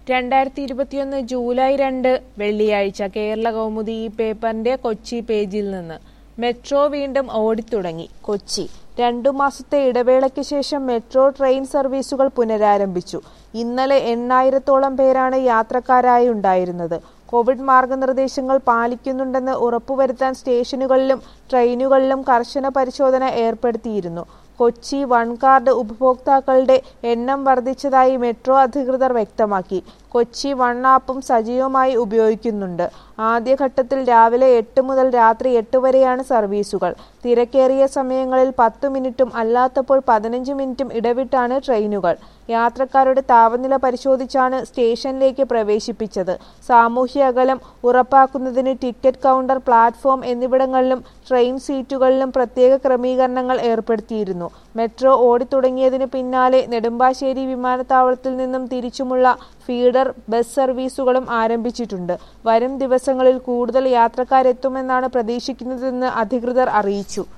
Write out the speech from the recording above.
2021 July 2 വെള്ളിയാഴ്ച കേരള കൗമുദി ഈ പേപ്പറിന്റെ കൊച്ചി പേജിൽ നിന്ന് മെട്രോ വീണ്ടും ഓടിത്തുടങ്ങി. കൊച്ചി 2 മാസത്തെ ഇടവേളയ്ക്ക് ശേഷം മെട്രോ ട്രെയിൻ സർവീസുകൾ പുനരാരംഭിച്ചു. ഇന്നലെ 8000-ഓളം പേരാണ് യാത്രക്കാരായി ഉണ്ടായിരുന്നത്. കോവിഡ് മാർഗനിർദ്ദേശങ്ങൾ പാലിക്കുന്നുണ്ടെന്ന് ഉറപ്പുവരുത്താൻ സ്റ്റേഷനുകളിലും ട്രെയിനുകളിലും കർശന പരിശോധന ഏർപ്പെടുത്തിയിരുന്നു. കൊച്ചി വൺ കാർഡ് ഉപഭോക്താക്കളുടെ എണ്ണം വർദ്ധിച്ചതായി മെട്രോ അധികൃതർ വ്യക്തമാക്കി. കൊച്ചി വൺ ആപ്പും സജീവമായി ഉപയോഗിക്കുന്നുണ്ട്. ആദ്യഘട്ടത്തിൽ രാവിലെ 8 മുതൽ രാത്രി 8 വരെയാണ് സർവീസുകൾ. തിരക്കേറിയ സമയങ്ങളിൽ 10 മിനിറ്റും അല്ലാത്തപ്പോൾ 15 മിനിറ്റും ഇടവിട്ടാണ് ട്രെയിനുകൾ. യാത്രക്കാരുടെ താപനില പരിശോധിച്ചാണ് സ്റ്റേഷനിലേക്ക് പ്രവേശിപ്പിച്ചത്. സാമൂഹ്യ അകലം ഉറപ്പാക്കുന്നതിന് ടിക്കറ്റ് കൗണ്ടർ, പ്ലാറ്റ്ഫോം എന്നിവിടങ്ങളിലും ട്രെയിൻ സീറ്റുകളിലും പ്രത്യേക ക്രമീകരണങ്ങൾ ഏർപ്പെടുത്തിയിരുന്നു. മെട്രോ ഓടിത്തുടങ്ങിയതിന് പിന്നാലെ നെടുമ്പാശ്ശേരി വിമാനത്താവളത്തിൽ നിന്നും തിരിച്ചുമുള്ള ഫീഡർ ബസ് സർവീസുകളും ആരംഭിച്ചിട്ടുണ്ട്. വരും ദിവസങ്ങളിൽ കൂടുതൽ യാത്രക്കാരെത്തുമെന്നാണ് പ്രതീക്ഷിക്കുന്നതെന്ന് അധികൃതർ അറിയിച്ചു.